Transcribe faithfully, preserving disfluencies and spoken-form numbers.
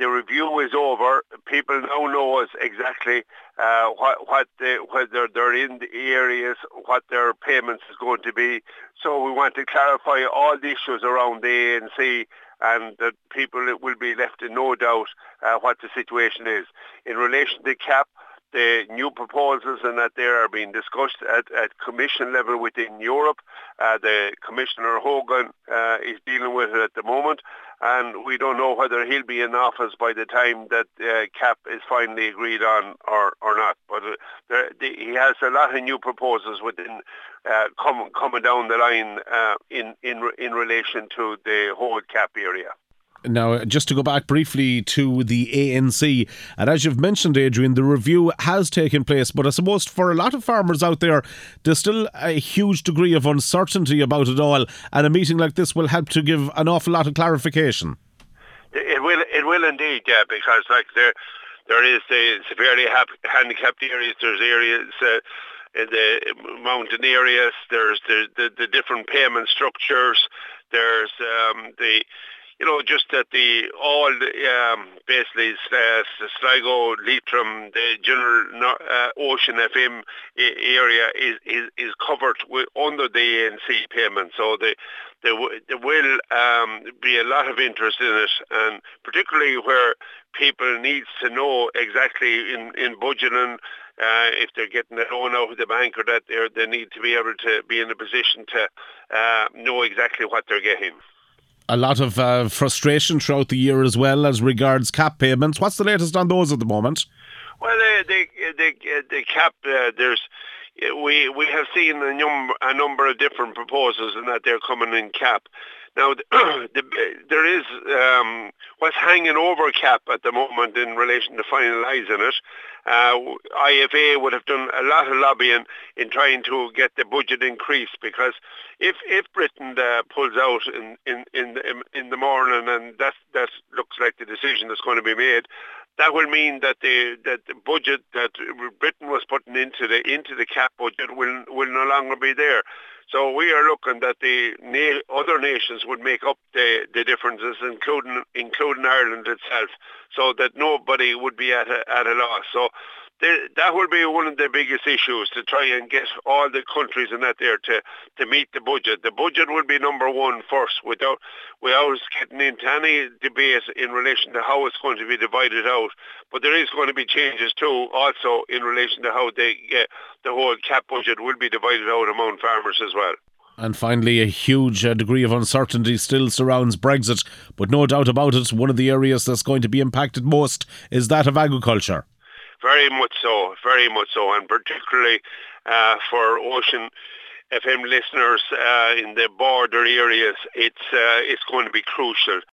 the review is over. People now know us exactly uh, what, what they, whether they're in the areas, what their payments is going to be. So we want to clarify all the issues around the A N C, and that people will be left in no doubt uh, what the situation is. In relation to C A P, the new proposals and that they are being discussed at, at commission level within Europe. Uh, the Commissioner Hogan uh, is dealing with it at the moment, and we don't know whether he'll be in office by the time that uh, C A P is finally agreed on or, or not. But uh, there, the, he has a lot of new proposals within uh, com- coming down the line uh, in, in, in relation to the whole C A P area. Now, just to go back briefly to the A N C, and as you've mentioned, Adrian, the review has taken place, but I suppose for a lot of farmers out there, there's still a huge degree of uncertainty about it all, and a meeting like this will help to give an awful lot of clarification. It will, it will indeed, yeah, because like there, there is the severely handicapped areas, there's areas uh, in the mountain areas, there's the, the, the different payment structures, there's um, the You know, just that the all the, um, basically uh, Sligo, Leitrim, the general uh, Ocean F M area is is, is covered with, under the A N C payment. So the, there, there will um, be a lot of interest in it, and particularly where people need to know exactly in in budgeting. Uh, if they're getting a loan out of the bank or that, they they need to be able to be in a position to uh, know exactly what they're getting. A lot of uh, frustration throughout the year as well as regards C A P payments. What's the latest on those at the moment? Well, the the the, the C A P, uh, there's we we have seen a number a number of different proposals, and that they're coming in C A P. Now, the, the, there is um, what's hanging over C A P at the moment in relation to finalising it. Uh, I F A would have done a lot of lobbying in trying to get the budget increased, because if if Britain uh, pulls out in in in the, in the morning, and that that looks like the decision that's going to be made, that will mean that the that the budget that Britain was putting into the into the C A P budget will will no longer be there. So we are looking that the na- other nations would make up the, the differences, including including Ireland itself, so that nobody would be at a, at a loss. So there, that will be one of the biggest issues, to try and get all the countries in that there to, to meet the budget. The budget will be number one first, without without getting into any debate in relation to how it's going to be divided out. But there is going to be changes too, also in relation to how they get the whole C A P budget will be divided out among farmers as well. And finally, a huge uh, degree of uncertainty still surrounds Brexit, but no doubt about it, one of the areas that's going to be impacted most is that of agriculture. Very much so, very much so, and particularly uh, for Ocean F M listeners uh, in the border areas, it's uh, it's going to be crucial.